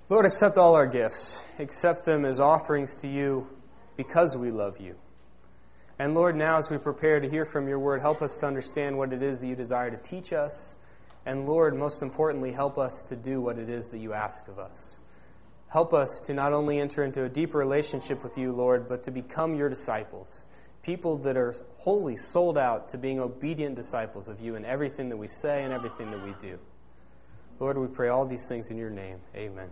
Lord, accept all our gifts. Accept them as offerings to you because we love you. And Lord, now as we prepare to hear from your word, help us to understand what it is that you desire to teach us. And Lord, most importantly, help us to do what it is that you ask of us. Help us to not only enter into a deeper relationship with you, Lord, but to become your disciples. People that are wholly sold out to being obedient disciples of you in everything that we say and everything that we do. Lord, we pray all these things in your name. Amen.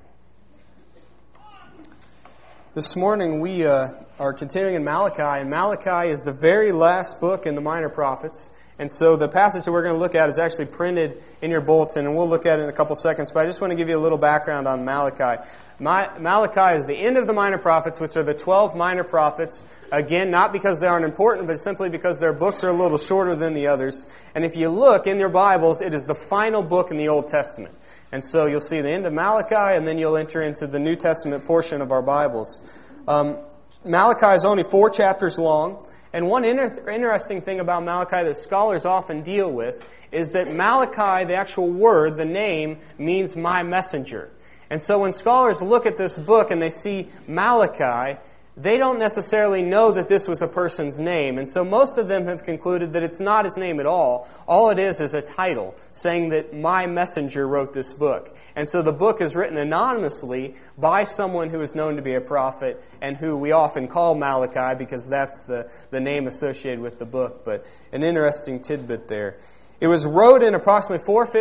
This morning we are continuing in Malachi, and Malachi is the very last book in the Minor Prophets. And so the passage that we're going to look at is actually printed in your bulletin, and we'll look at it in a couple seconds. But I just want to give you a little background on Malachi. Malachi is the end of the Minor Prophets, which are the 12 Minor Prophets. Again, not because they aren't important, but simply because their books are a little shorter than the others. And if you look in your Bibles, it is the final book in the Old Testament. And so you'll see the end of Malachi, and then you'll enter into the New Testament portion of our Bibles. Malachi is only 4 chapters long. And one interesting thing about Malachi that scholars often deal with is that Malachi, the actual word, the name, means my messenger. And so when scholars look at this book and they see Malachi, they don't necessarily know that this was a person's name. And so most of them have concluded that it's not his name at all. All it is a title saying that my messenger wrote this book. And so the book is written anonymously by someone who is known to be a prophet and who we often call Malachi because that's the name associated with the book. But an interesting tidbit there. It was wrote in approximately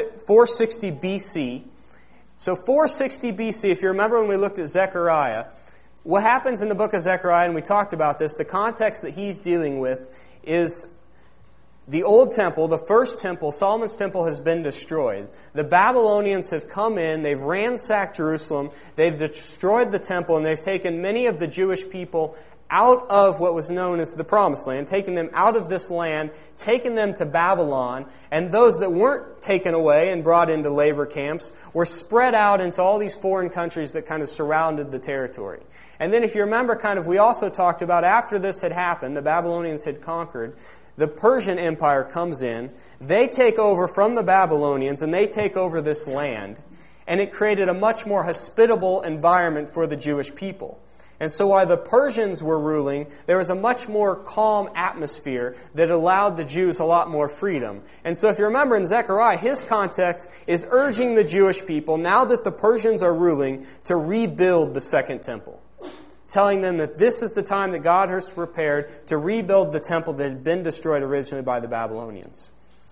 460 BC. So 460 BC, if you remember when we looked at Zechariah, what happens in the book of Zechariah, and we talked about this, the context that he's dealing with is the old temple, the first temple, Solomon's temple, has been destroyed. The Babylonians have come in, they've ransacked Jerusalem, they've destroyed the temple, and they've taken many of the Jewish people out of what was known as the Promised Land, taken them out of this land, taken them to Babylon, and those that weren't taken away and brought into labor camps were spread out into all these foreign countries that kind of surrounded the territory. And then if you remember, we also talked about after this had happened, the Babylonians had conquered, the Persian Empire comes in, they take over from the Babylonians, and they take over this land, and it created a much more hospitable environment for the Jewish people. And so while the Persians were ruling, there was a much more calm atmosphere that allowed the Jews a lot more freedom. And so if you remember in Zechariah, his context is urging the Jewish people, now that the Persians are ruling, to rebuild the second temple. Telling them that this is the time that God has prepared to rebuild the temple that had been destroyed originally by the Babylonians.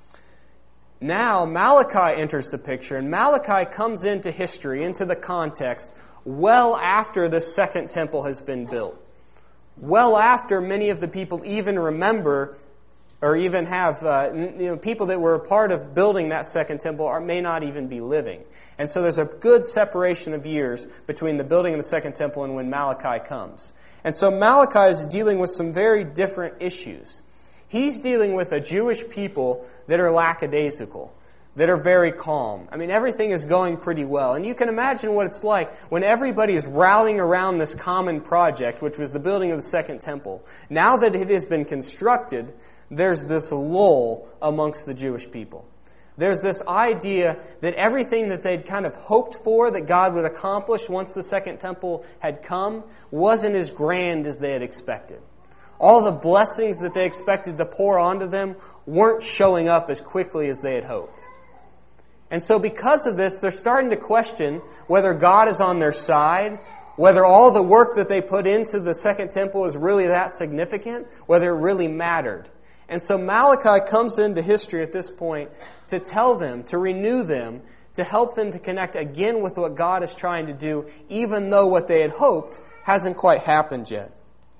Now Malachi enters the picture, and Malachi comes into history, into the context, well after the second temple has been built. Well after many of the people even remember or even have people that were a part of building that second temple may not even be living. And so there's a good separation of years between the building of the second temple and when Malachi comes. And so Malachi is dealing with some very different issues. He's dealing with a Jewish people that are lackadaisical, that are very calm. I mean, everything is going pretty well. And you can imagine what it's like when everybody is rallying around this common project, which was the building of the second temple. Now that it has been constructed, there's this lull amongst the Jewish people. There's this idea that everything that they'd kind of hoped for, that God would accomplish once the second temple had come, wasn't as grand as they had expected. All the blessings that they expected to pour onto them weren't showing up as quickly as they had hoped. And so because of this, they're starting to question whether God is on their side, whether all the work that they put into the second temple is really that significant, whether it really mattered. And so Malachi comes into history at this point to tell them, to renew them, to help them to connect again with what God is trying to do, even though what they had hoped hasn't quite happened yet.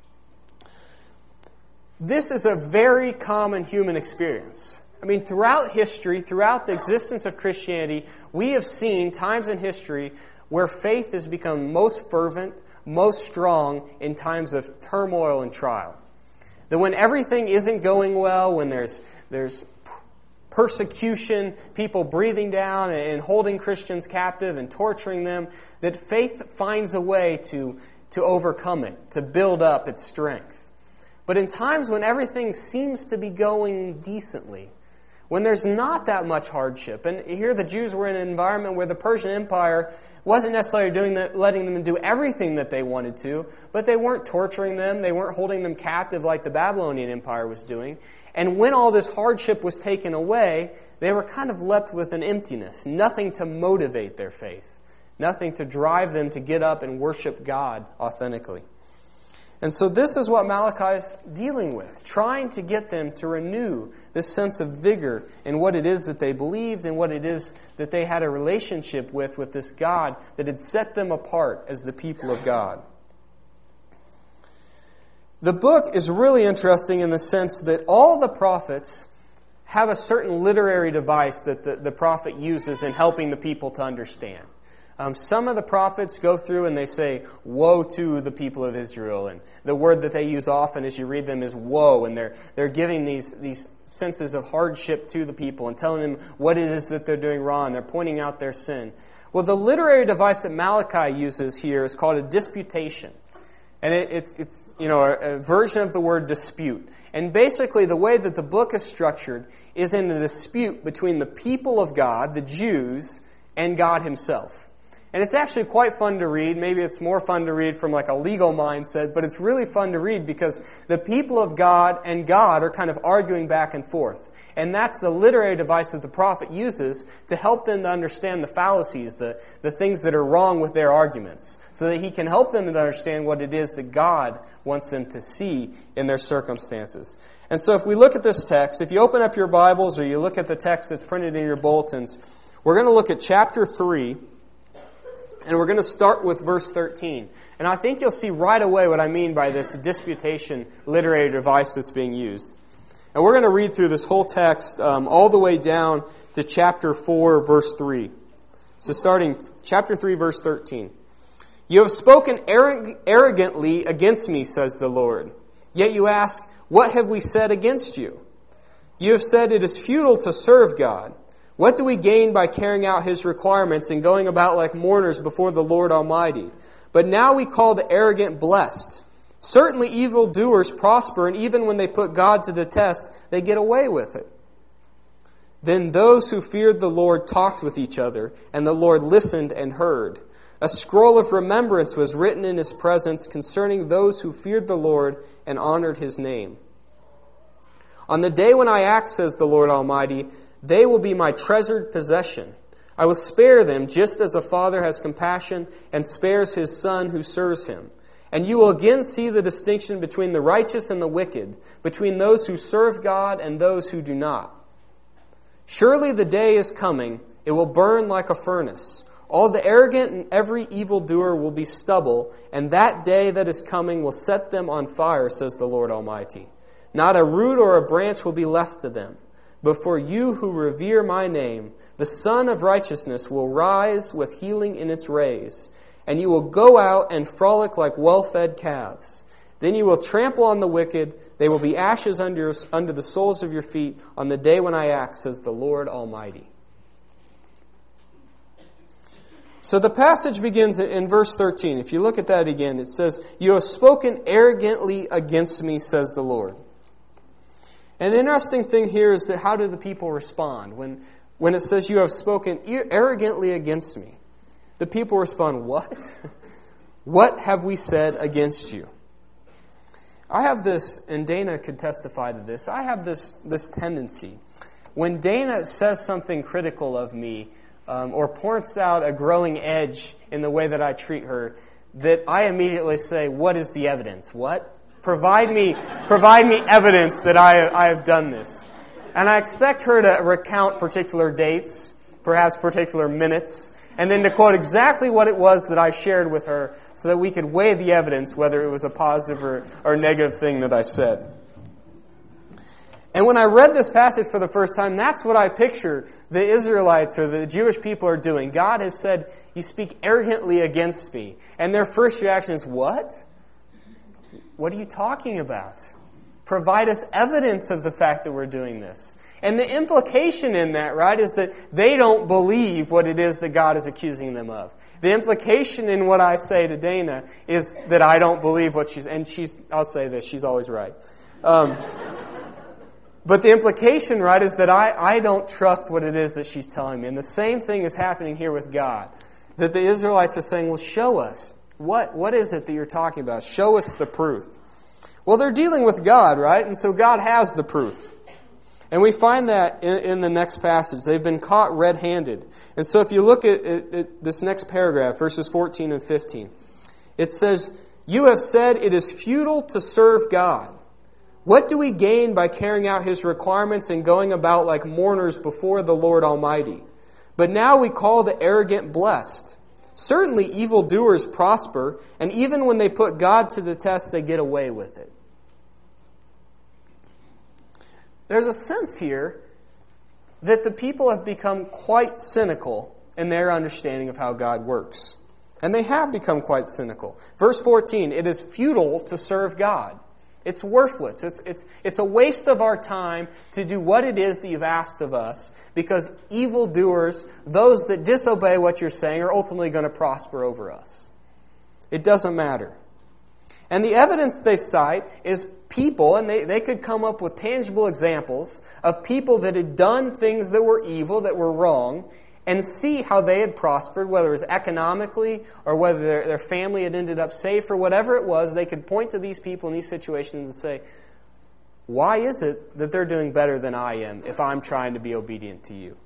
This is a very common human experience. I mean, throughout history, throughout the existence of Christianity, we have seen times in history where faith has become most fervent, most strong in times of turmoil and trial. That when everything isn't going well, when there's persecution, people breathing down and holding Christians captive and torturing them, that faith finds a way to overcome it, to build up its strength. But in times when everything seems to be going decently, when there's not that much hardship. And here the Jews were in an environment where the Persian Empire wasn't necessarily letting them do everything that they wanted to, but they weren't torturing them, they weren't holding them captive like the Babylonian Empire was doing. And when all this hardship was taken away, they were kind of left with an emptiness, nothing to motivate their faith, nothing to drive them to get up and worship God authentically. And so this is what Malachi is dealing with, trying to get them to renew this sense of vigor in what it is that they believed and what it is that they had a relationship with this God that had set them apart as the people of God. The book is really interesting in the sense that all the prophets have a certain literary device that the prophet uses in helping the people to understand. Some of the prophets go through and they say, woe to the people of Israel. And the word that they use often as you read them is woe. And they're giving these senses of hardship to the people and telling them what it is that they're doing wrong. They're pointing out their sin. Well, the literary device that Malachi uses here is called a disputation. And it's a version of the word dispute. And basically the way that the book is structured is in a dispute between the people of God, the Jews, and God Himself. And it's actually quite fun to read. Maybe it's more fun to read from like a legal mindset, but it's really fun to read because the people of God and God are kind of arguing back and forth. And that's the literary device that the prophet uses to help them to understand the fallacies, the things that are wrong with their arguments, so that he can help them to understand what it is that God wants them to see in their circumstances. And so if we look at this text, if you open up your Bibles or you look at the text that's printed in your bulletins, we're going to look at chapter 3. And we're going to start with verse 13. And I think you'll see right away what I mean by this disputation literary device that's being used. And we're going to read through this whole text all the way down to chapter 4, verse 3. So starting chapter 3, verse 13. You have spoken arrogantly against me, says the Lord. Yet you ask, what have we said against you? You have said it is futile to serve God. What do we gain by carrying out His requirements and going about like mourners before the Lord Almighty? But now we call the arrogant blessed. Certainly evildoers prosper, and even when they put God to the test, they get away with it. Then those who feared the Lord talked with each other, and the Lord listened and heard. A scroll of remembrance was written in His presence concerning those who feared the Lord and honored His name. On the day when I act, says the Lord Almighty, they will be my treasured possession. I will spare them just as a father has compassion and spares his son who serves him. And you will again see the distinction between the righteous and the wicked, between those who serve God and those who do not. Surely the day is coming, it will burn like a furnace. All the arrogant and every evildoer will be stubble, and that day that is coming will set them on fire, says the Lord Almighty. Not a root or a branch will be left to them. But for you who revere my name, the Sun of Righteousness will rise with healing in its rays, and you will go out and frolic like well-fed calves. Then you will trample on the wicked. They will be ashes under the soles of your feet on the day when I act, says the Lord Almighty. So the passage begins in verse 13. If you look at that again, it says, you have spoken arrogantly against me, says the Lord. And the interesting thing here is that how do the people respond? When it says you have spoken arrogantly against me, the people respond, what? What have we said against you? I have this, and Dana could testify to this, I have this tendency. When Dana says something critical of me, or points out a growing edge in the way that I treat her, that I immediately say, what is the evidence? What? Provide me evidence that I have done this. And I expect her to recount particular dates, perhaps particular minutes, and then to quote exactly what it was that I shared with her so that we could weigh the evidence, whether it was a positive or negative thing that I said. And when I read this passage for the first time, that's what I picture the Israelites or the Jewish people are doing. God has said, you speak arrogantly against me. And their first reaction is, what? What are you talking about? Provide us evidence of the fact that we're doing this. And the implication in that, right, is that they don't believe what it is that God is accusing them of. The implication in what I say to Dana is that I don't believe what I'll say this, she's always right. But the implication, right, is that I don't trust what it is that she's telling me. And the same thing is happening here with God. That the Israelites are saying, well, show us. What is it that you're talking about? Show us the proof. Well, they're dealing with God, right? And so God has the proof. And we find that in the next passage. They've been caught red-handed. And so if you look at this next paragraph, verses 14 and 15, it says, "You have said it is futile to serve God. What do we gain by carrying out His requirements and going about like mourners before the Lord Almighty? But now we call the arrogant blessed. Certainly evildoers prosper, and even when they put God to the test, they get away with it." There's a sense here that the people have become quite cynical in their understanding of how God works. And they have become quite cynical. Verse 14, "It is futile to serve God." It's worthless. It's a waste of our time to do what it is that you've asked of us, because evildoers, those that disobey what you're saying, are ultimately going to prosper over us. It doesn't matter. And the evidence they cite is people, and they could come up with tangible examples of people that had done things that were evil, that were wrong, and see how they had prospered, whether it was economically or whether their family had ended up safe or whatever it was. They could point to these people in these situations and say, why is it that they're doing better than I am if I'm trying to be obedient to you?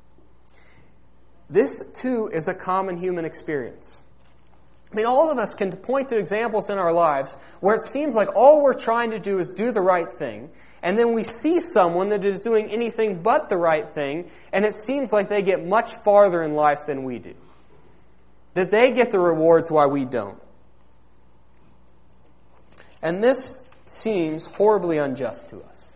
This, too, is a common human experience. I mean, all of us can point to examples in our lives where it seems like all we're trying to do is do the right thing, and then we see someone that is doing anything but the right thing, and it seems like they get much farther in life than we do. That they get the rewards while we don't. And this seems horribly unjust to us.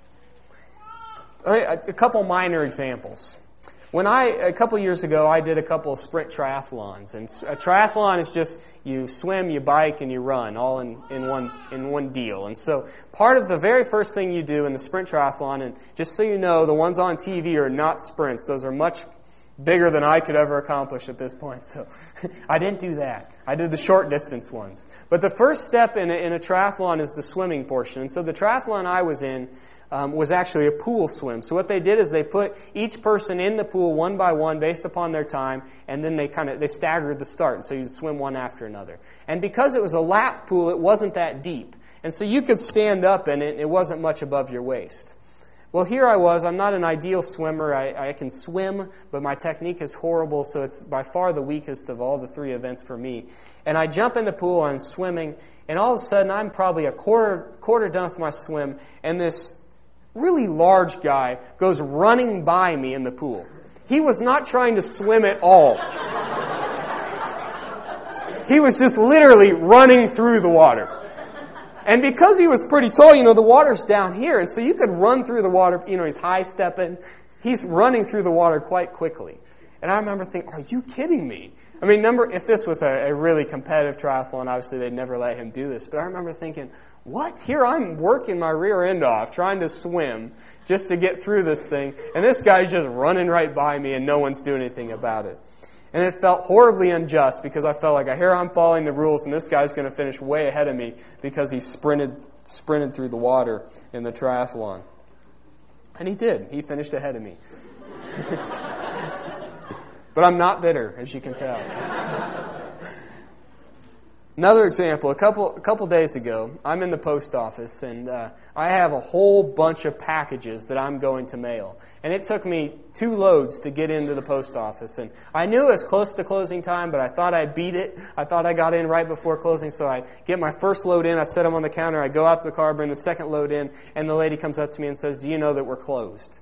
A couple minor examples. A couple years ago, I did a couple of sprint triathlons. And a triathlon is just you swim, you bike, and you run, all in one deal. And so part of the very first thing you do in the sprint triathlon, and just so you know, the ones on TV are not sprints. Those are much bigger than I could ever accomplish at this point. So I didn't do that. I did the short distance ones. But the first step in a triathlon is the swimming portion. And so the triathlon I was in was actually a pool swim. So what they did is they put each person in the pool one by one based upon their time, and then they staggered the start. So you swim one after another. And because it was a lap pool, it wasn't that deep. And so you could stand up in it, and it wasn't much above your waist. Well, here I was. I'm not an ideal swimmer. I can swim, but my technique is horrible, so it's by far the weakest of all the three events for me. And I jump in the pool, I'm swimming, and all of a sudden I'm probably a quarter done with my swim, and this really large guy goes running by me in the pool. He was not trying to swim at all. He was just literally running through the water. And because he was pretty tall, the water's down here, and so you could run through the water, he's high-stepping. He's running through the water quite quickly. And I remember thinking, are you kidding me? I mean, if this was a really competitive triathlon, obviously they'd never let him do this. But I remember thinking, what? Here I'm working my rear end off, trying to swim just to get through this thing. And this guy's just running right by me and no one's doing anything about it. And it felt horribly unjust because I felt like here I'm following the rules and this guy's going to finish way ahead of me because he sprinted through the water in the triathlon. And he did. He finished ahead of me. But I'm not bitter, as you can tell. Another example, a couple days ago, I'm in the post office, and I have a whole bunch of packages that I'm going to mail. And it took me 2 loads to get into the post office. And I knew it was close to closing time, but I thought I'd beat it. I thought I got in right before closing, so I get my first load in, I set them on the counter, I go out to the car, bring the second load in, and the lady comes up to me and says, "Do you know that we're closed?"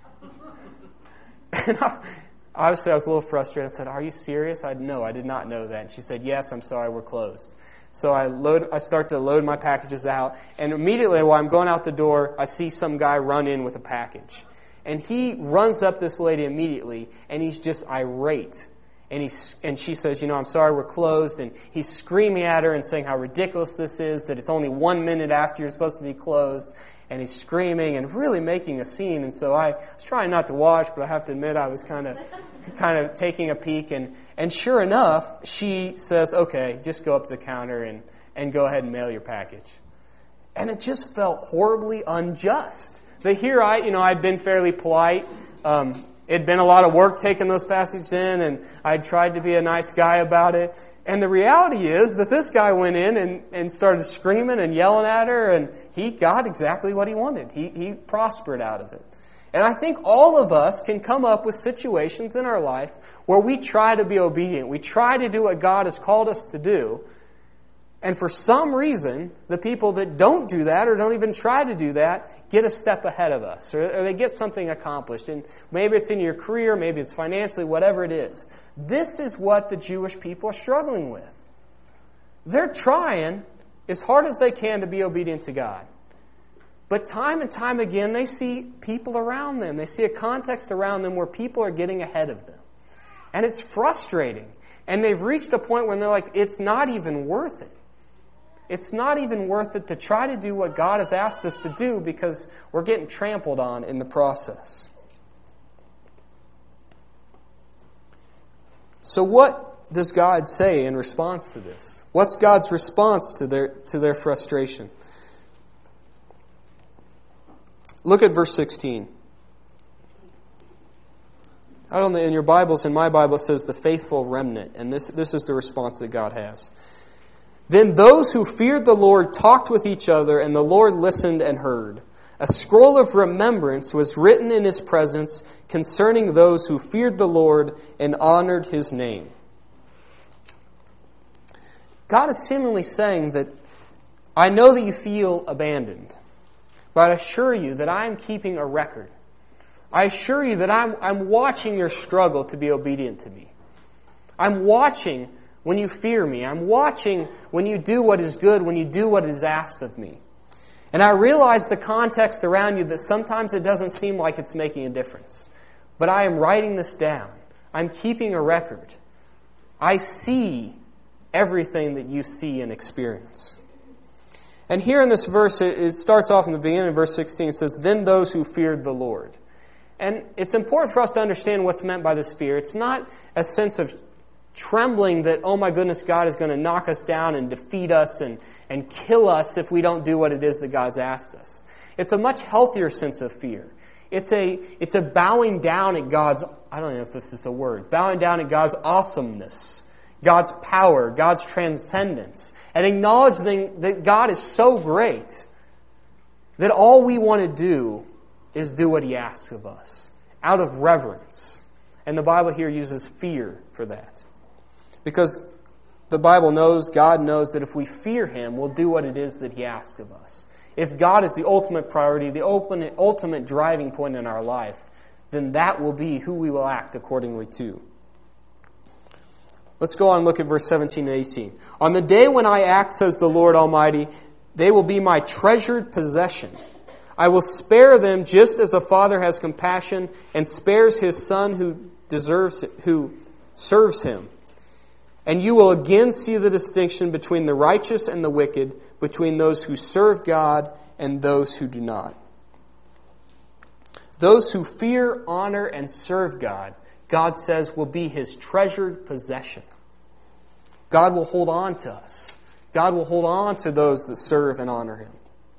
And obviously, I was a little frustrated. I said, "Are you serious?" No, I did not know that. And she said, "Yes, I'm sorry, we're closed." So I start to load my packages out, and immediately while I'm going out the door, I see some guy run in with a package. And he runs up this lady immediately, and he's just irate. And she says, "I'm sorry, we're closed." And he's screaming at her and saying how ridiculous this is, that it's only 1 minute after you're supposed to be closed. And he's screaming and really making a scene. And so I was trying not to watch, but I have to admit I was kind of taking a peek. And sure enough, she says, "Okay, just go up to the counter and go ahead and mail your package." And it just felt horribly unjust That here I'd been fairly polite. It'd been a lot of work taking those passages in, and I'd tried to be a nice guy about it. And the reality is that this guy went in and started screaming and yelling at her, and he got exactly what he wanted. He prospered out of it. And I think all of us can come up with situations in our life where we try to be obedient. We try to do what God has called us to do. And for some reason, the people that don't do that or don't even try to do that get a step ahead of us, or they get something accomplished. And maybe it's in your career, maybe it's financially, whatever it is. This is what the Jewish people are struggling with. They're trying as hard as they can to be obedient to God. But time and time again, they see people around them. They see a context around them where people are getting ahead of them. And it's frustrating. And they've reached a point where they're like, it's not even worth it. It's not even worth it to try to do what God has asked us to do because we're getting trampled on in the process. So what does God say in response to this? What's God's response to their frustration? Look at verse 16. I don't know, in your Bibles, in my Bible, it says the faithful remnant. And this is the response that God has. Then those who feared the Lord talked with each other, and the Lord listened and heard. A scroll of remembrance was written in His presence concerning those who feared the Lord and honored His name. God is seemingly saying that, I know that you feel abandoned, but I assure you that I am keeping a record. I assure you that I'm watching your struggle to be obedient to me. I'm watching when you fear me. I'm watching when you do what is good, when you do what is asked of me. And I realize the context around you that sometimes it doesn't seem like it's making a difference. But I am writing this down. I'm keeping a record. I see everything that you see and experience. And here in this verse, it starts off in the beginning of verse 16. It says, then those who feared the Lord. And it's important for us to understand what's meant by this fear. It's not a sense of trembling that, oh my goodness, God is going to knock us down and defeat us and kill us if we don't do what it is that God's asked us. It's a much healthier sense of fear. It's a bowing down at God's, I don't know if this is a word, bowing down at God's awesomeness, God's power, God's transcendence, and acknowledging that God is so great that all we want to do is do what He asks of us out of reverence. And the Bible here uses fear for that. Because the Bible knows, God knows that if we fear Him, we'll do what it is that He asks of us. If God is the ultimate priority, the ultimate driving point in our life, then that will be who we will act accordingly to. Let's go on and look at verse 17 and 18. On the day when I act, says the Lord Almighty, they will be my treasured possession. I will spare them just as a father has compassion and spares his son who serves him. And you will again see the distinction between the righteous and the wicked, between those who serve God and those who do not. Those who fear, honor, and serve God, God says, will be His treasured possession. God will hold on to us. God will hold on to those that serve and honor Him.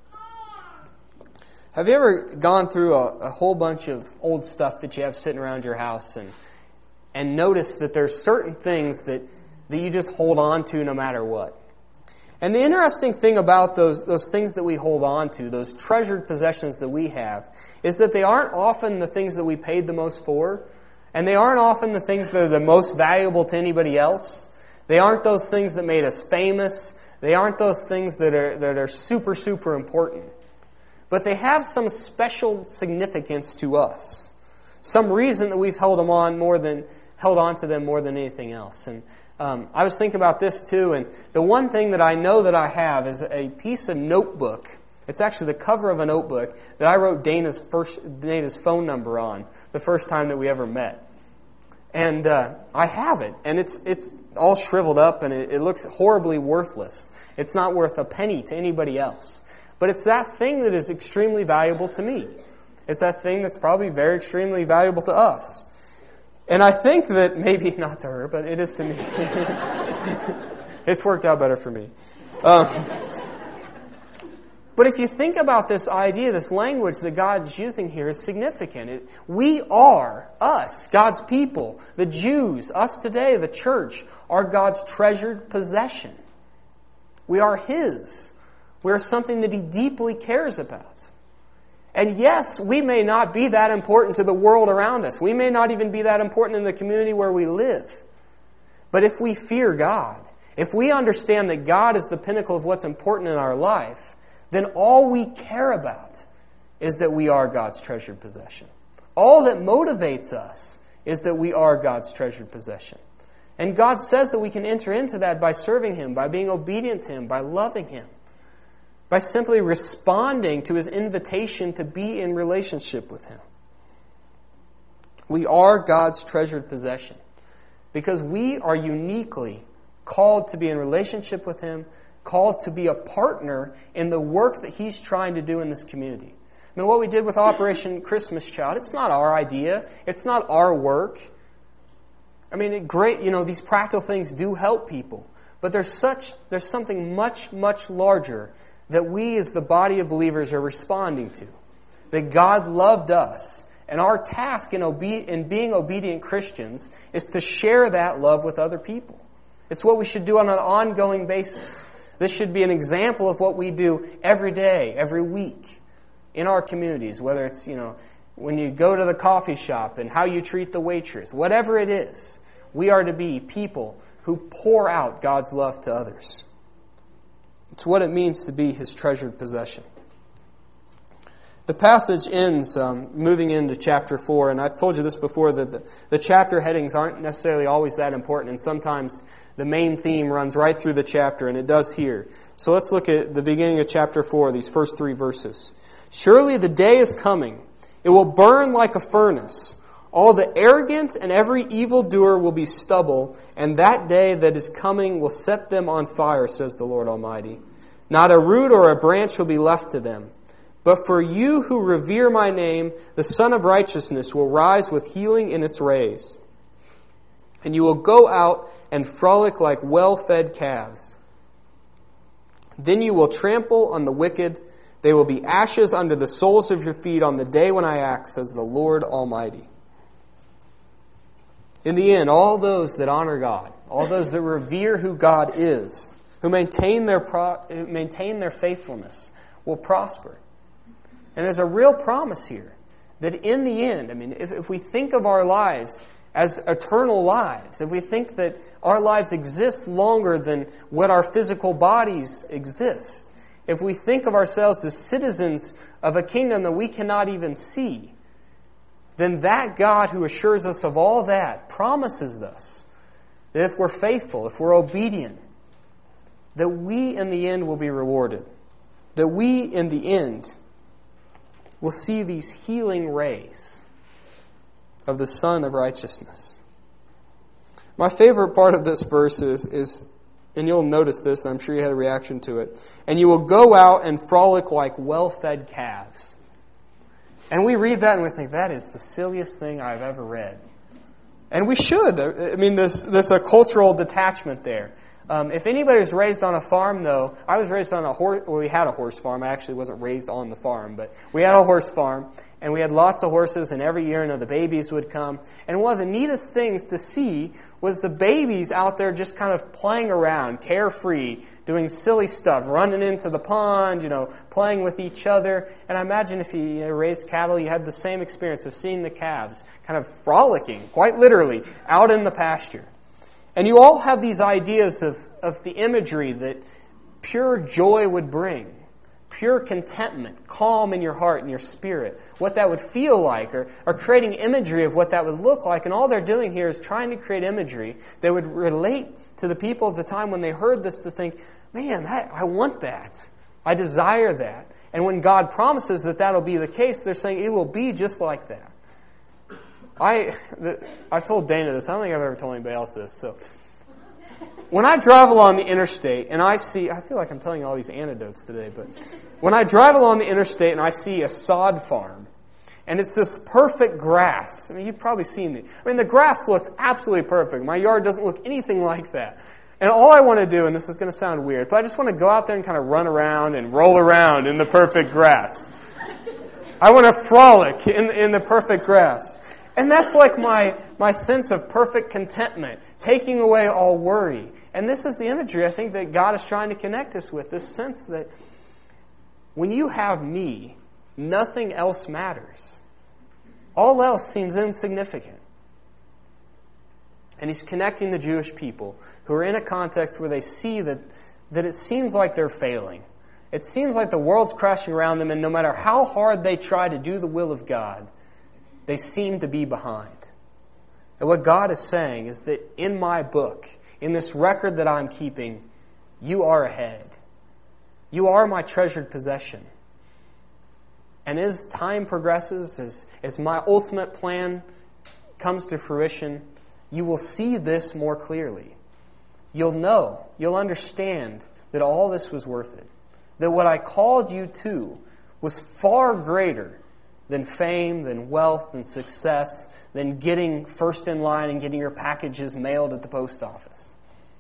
Have you ever gone through a whole bunch of old stuff that you have sitting around your house and noticed that there's certain things that you just hold on to no matter what? And the interesting thing about those things that we hold on to, those treasured possessions that we have, is that they aren't often the things that we paid the most for, and they aren't often the things that are the most valuable to anybody else. They aren't those things that made us famous. They aren't those things that are super, super important. But they have some special significance to us. Some reason that we've held on to them more than anything else. And I was thinking about this too, and the one thing that I know that I have is a piece of notebook. It's actually the cover of a notebook that I wrote Dana's phone number on the first time that we ever met. And I have it, and it's all shriveled up, and it looks horribly worthless. It's not worth a penny to anybody else. But it's that thing that is extremely valuable to me. It's that thing that's probably very extremely valuable to us. And I think that, maybe not to her, but it is to me. It's worked out better for me. But if you think about this idea, this language that God's using here is significant. We are, us, God's people, the Jews, us today, the church, are God's treasured possession. We are His. We are something that He deeply cares about. And yes, we may not be that important to the world around us. We may not even be that important in the community where we live. But if we fear God, if we understand that God is the pinnacle of what's important in our life, then all we care about is that we are God's treasured possession. All that motivates us is that we are God's treasured possession. And God says that we can enter into that by serving Him, by being obedient to Him, by loving Him, by simply responding to His invitation to be in relationship with Him. We are God's treasured possession because we are uniquely called to be in relationship with Him, called to be a partner in the work that He's trying to do in this community. I mean, what we did with Operation Christmas Child, it's not our idea. It's not our work. I mean, these practical things do help people. But there's something much, much larger that we as the body of believers are responding to. That God loved us. And our task in being obedient Christians is to share that love with other people. It's what we should do on an ongoing basis. This should be an example of what we do every day, every week in our communities, whether it's, when you go to the coffee shop and how you treat the waitress, whatever it is, we are to be people who pour out God's love to others. It's what it means to be His treasured possession. The passage ends moving into chapter 4, and I've told you this before, that the chapter headings aren't necessarily always that important, and sometimes the main theme runs right through the chapter, and it does here. So let's look at the beginning of chapter 4, these first 3 verses. Surely the day is coming. It will burn like a furnace. All the arrogant and every evildoer will be stubble, and that day that is coming will set them on fire, says the Lord Almighty. Not a root or a branch will be left to them. But for you who revere my name, the Sun of Righteousness will rise with healing in its rays. And you will go out and frolic like well-fed calves. Then you will trample on the wicked. They will be ashes under the soles of your feet on the day when I act, says the Lord Almighty. In the end, all those that honor God, all those that revere who God is, who maintain their faithfulness, will prosper. And there's a real promise here that in the end, if we think of our lives as eternal lives, if we think that our lives exist longer than what our physical bodies exist, if we think of ourselves as citizens of a kingdom that we cannot even see, then that God who assures us of all that promises us that if we're faithful, if we're obedient, that we in the end will be rewarded. That we in the end will see these healing rays of the Sun of Righteousness. My favorite part of this verse is, and you'll notice this, and I'm sure you had a reaction to it, and you will go out and frolic like well-fed calves. And we read that and we think, that is the silliest thing I've ever read. And we should. There's a cultural detachment there. If anybody was raised on a farm, though, I was raised on a horse. Well, we had a horse farm. I actually wasn't raised on the farm, but we had a horse farm, and we had lots of horses. And every year, the babies would come. And one of the neatest things to see was the babies out there just kind of playing around, carefree, doing silly stuff, running into the pond, playing with each other. And I imagine if you raised cattle, you had the same experience of seeing the calves kind of frolicking, quite literally, out in the pasture. And you all have these ideas of the imagery that pure joy would bring, pure contentment, calm in your heart and your spirit, what that would feel like, or creating imagery of what that would look like. And all they're doing here is trying to create imagery that would relate to the people of the time when they heard this to think, man, I want that. I desire that. And when God promises that that'll be the case, they're saying it will be just like that. I've told Dana this. I don't think I've ever told anybody else this. So, when I drive along the interstate and I feel like I'm telling you all these anecdotes today, but when I drive along the interstate and I see a sod farm, and it's this perfect grass. You've probably seen it. The grass looks absolutely perfect. My yard doesn't look anything like that. And all I want to do, and this is going to sound weird, but I just want to go out there and kind of run around and roll around in the perfect grass. I want to frolic in the perfect grass. And that's like my sense of perfect contentment, taking away all worry. And this is the imagery I think that God is trying to connect us with, this sense that when you have me, nothing else matters. All else seems insignificant. And he's connecting the Jewish people who are in a context where they see that it seems like they're failing. It seems like the world's crashing around them, and no matter how hard they try to do the will of God, they seem to be behind. And what God is saying is that in my book, in this record that I'm keeping, you are ahead. You are my treasured possession. And as time progresses, as my ultimate plan comes to fruition, you will see this more clearly. You'll know, you'll understand that all this was worth it. That what I called you to was far greater than fame, than wealth, than success, than getting first in line and getting your packages mailed at the post office.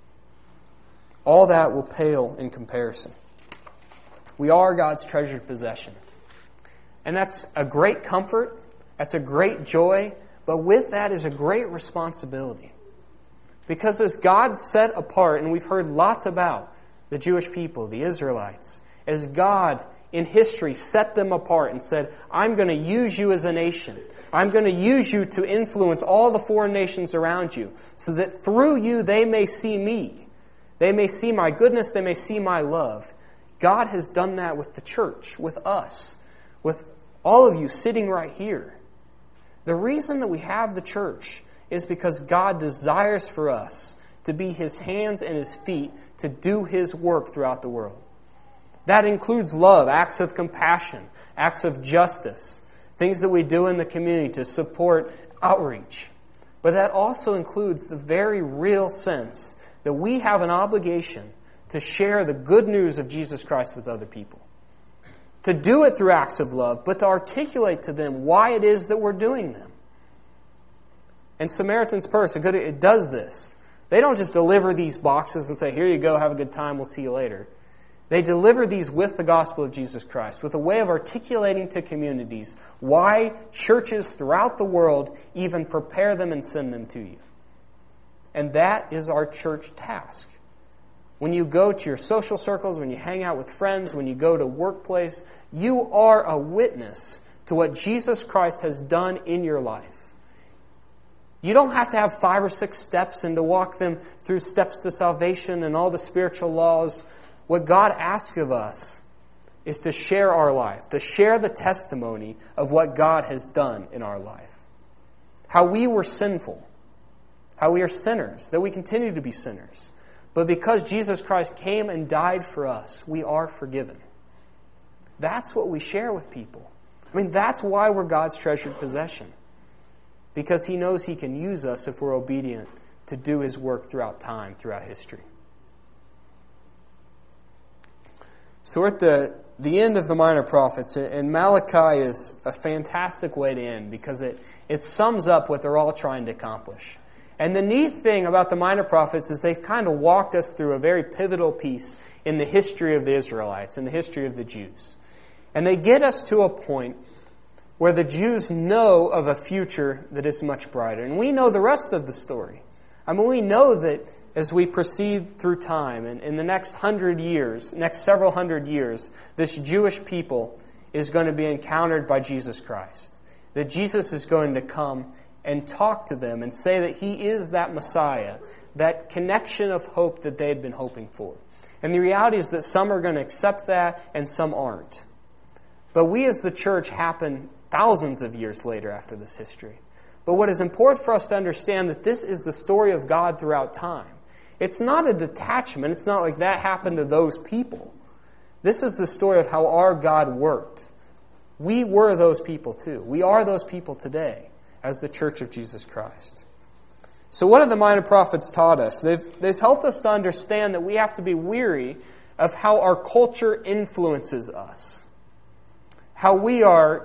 All that will pale in comparison. We are God's treasured possession. And that's a great comfort, that's a great joy, but with that is a great responsibility. Because as God set apart, and we've heard lots about the Jewish people, the Israelites, as God in history set them apart and said, I'm going to use you as a nation. I'm going to use you to influence all the foreign nations around you so that through you they may see me. They may see my goodness. They may see my love. God has done that with the church, with us, with all of you sitting right here. The reason that we have the church is because God desires for us to be His hands and His feet to do His work throughout the world. That includes love, acts of compassion, acts of justice, things that we do in the community to support outreach. But that also includes the very real sense that we have an obligation to share the good news of Jesus Christ with other people. To do it through acts of love, but to articulate to them why it is that we're doing them. And Samaritan's Purse, it does this. They don't just deliver these boxes and say, here you go, have a good time, we'll see you later. They deliver these with the gospel of Jesus Christ, with a way of articulating to communities why churches throughout the world even prepare them and send them to you. And that is our church task. When you go to your social circles, when you hang out with friends, when you go to workplace, you are a witness to what Jesus Christ has done in your life. You don't have to have 5 or 6 steps and to walk them through steps to salvation and all the spiritual laws. What God asks of us is to share our life, to share the testimony of what God has done in our life. How we were sinful, how we are sinners, that we continue to be sinners. But because Jesus Christ came and died for us, we are forgiven. That's what we share with people. I mean, that's why we're God's treasured possession. Because He knows He can use us if we're obedient to do His work throughout time, throughout history. So we're at the end of the Minor Prophets, and Malachi is a fantastic way to end because it sums up what they're all trying to accomplish. And the neat thing about the Minor Prophets is they've kind of walked us through a very pivotal piece in the history of the Israelites, in the history of the Jews. And they get us to a point where the Jews know of a future that is much brighter. And we know the rest of the story. I mean, we know that as we proceed through time, and in the next several hundred years, this Jewish people is going to be encountered by Jesus Christ. That Jesus is going to come and talk to them and say that He is that Messiah, that connection of hope that they had been hoping for. And the reality is that some are going to accept that and some aren't. But we as the church happen thousands of years later after this history. But what is important for us to understand that this is the story of God throughout time. It's not a detachment. It's not like that happened to those people. This is the story of how our God worked. We were those people too. We are those people today as the Church of Jesus Christ. So what have the Minor Prophets taught us? They've helped us to understand that we have to be weary of how our culture influences us. How we are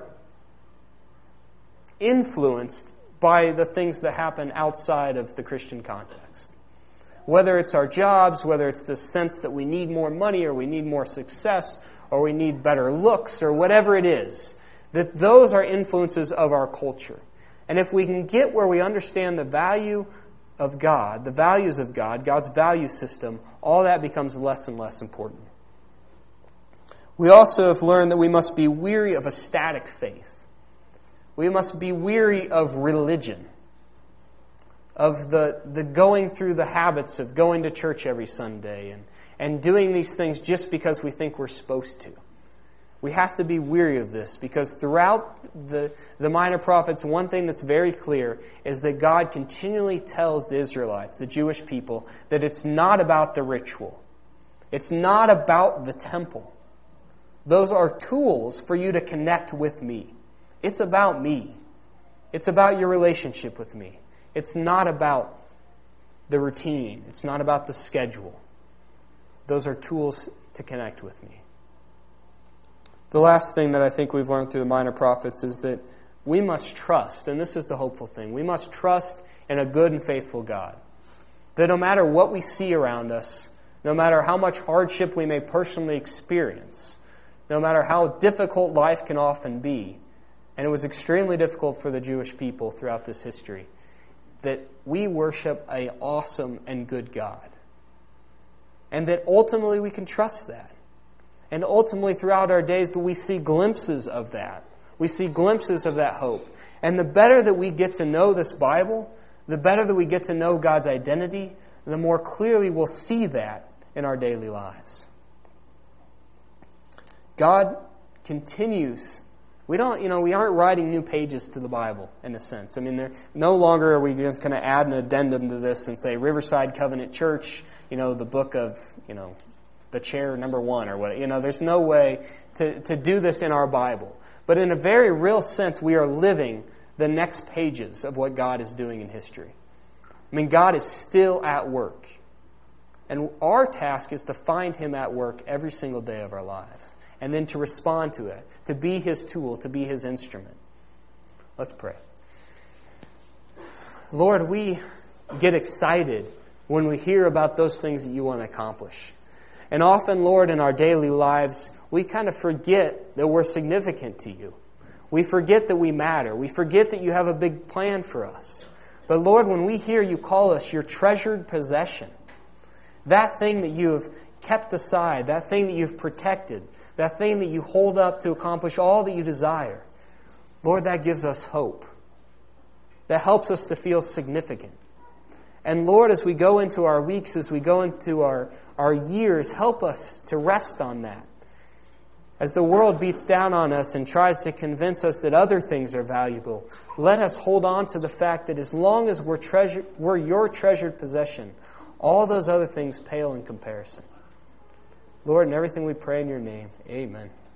influenced by the things that happen outside of the Christian context. whether it's our jobs, whether it's the sense that we need more money or we need more success or we need better looks or whatever it is, that those are influences of our culture. And if we can get where we understand the value of God, the values of God, God's value system, all that becomes less and less important. We also have learned that we must be weary of a static faith. We must be weary of religion, of the going through the habits of going to church every Sunday and doing these things just because we think we're supposed to. We have to be weary of this because throughout the Minor Prophets, one thing that's very clear is that God continually tells the Israelites, the Jewish people, that it's not about the ritual. It's not about the temple. Those are tools for you to connect with me. It's about me. It's about your relationship with me. It's not about the routine. It's not about the schedule. Those are tools to connect with me. The last thing that I think we've learned through the Minor Prophets is that we must trust, and this is the hopeful thing, we must trust in a good and faithful God. That no matter what we see around us, no matter how much hardship we may personally experience, no matter how difficult life can often be, and it was extremely difficult for the Jewish people throughout this history, that we worship an awesome and good God. And that ultimately we can trust that. And ultimately throughout our days we see glimpses of that. We see glimpses of that hope. And the better that we get to know this Bible, the better that we get to know God's identity, the more clearly we'll see that in our daily lives. God continues. We aren't writing new pages to the Bible in a sense. I mean, no longer are we just going to add an addendum to this and say Riverside Covenant Church, the book of, the chair number 1 or what. There's no way to do this in our Bible. But in a very real sense, we are living the next pages of what God is doing in history. I mean, God is still at work. And our task is to find Him at work every single day of our lives. And then to respond to it, to be His tool, to be His instrument. Let's pray. Lord, we get excited when we hear about those things that you want to accomplish. And often, Lord, in our daily lives, we kind of forget that we're significant to you. We forget that we matter. We forget that you have a big plan for us. But Lord, when we hear you call us your treasured possession, that thing that you have kept aside, that thing that you've protected, that thing that you hold up to accomplish all that you desire, Lord, that gives us hope. That helps us to feel significant. And Lord, as we go into our weeks, as we go into our years, help us to rest on that. As the world beats down on us and tries to convince us that other things are valuable, let us hold on to the fact that as long as we're your treasured possession, all those other things pale in comparison. Lord, in everything we pray in your name, amen.